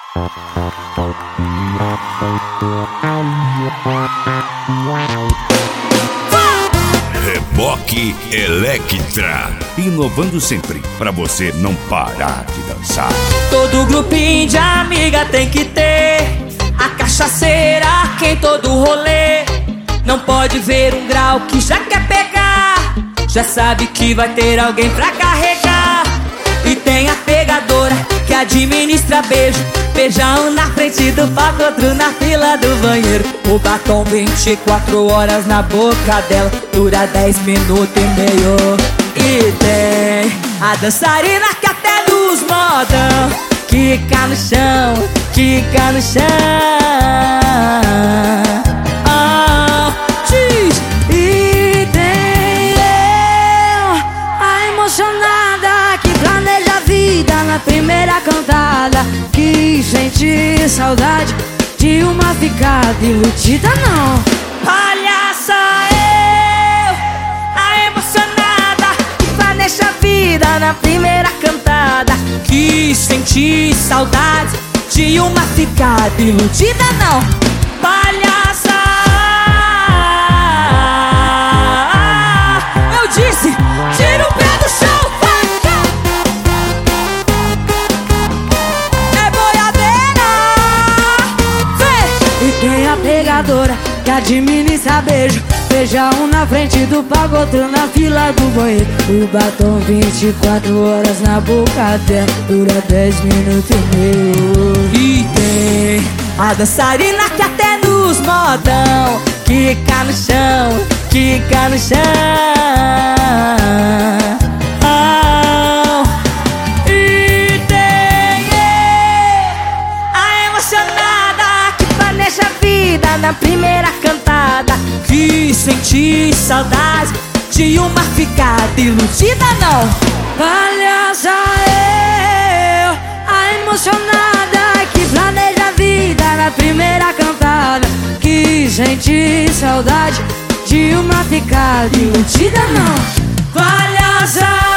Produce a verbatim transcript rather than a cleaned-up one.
Reboque Electra, inovando sempre pra você não parar de dançar. Todo grupinho de amiga tem que ter a cachaceira que em todo rolê. Não pode ver um grau que já quer pegar, já sabe que vai ter alguém pra carregar. E tem a pegadora que administra beijo, beija um na frente do palco, outro na fila do banheiro. O batom vinte e quatro horas na boca dela, dura dez minutos e meio. E tem a dançarina que até nos modão quica no chão, quica no chão. Oh, diz. E tem eu, a emocionada que planeja a vida na primeira cantada, que sente saudade de uma ficada iludida. Não, palhaça eu, a emocionada que planeja a vida na primeira cantada, que sente saudade de uma ficada iludida. Não, palhaça eu disse, tira o pé do chão. Tem a pegadora que administra beijo, beija um na frente do palco, outro na fila do banheiro. O batom vinte e quatro horas na boca dela, dura dez minutos e meio. E tem a dançarina que até nos modão quica no chão, quica no chão. Oh. E tem a emocionada que planeja a vida na primeira cantada, que senti saudade de uma ficada iludida. Não, palhaça eu, a emocionada que planeja a vida na primeira cantada, que senti saudade de uma ficada iludida. Não, palhaça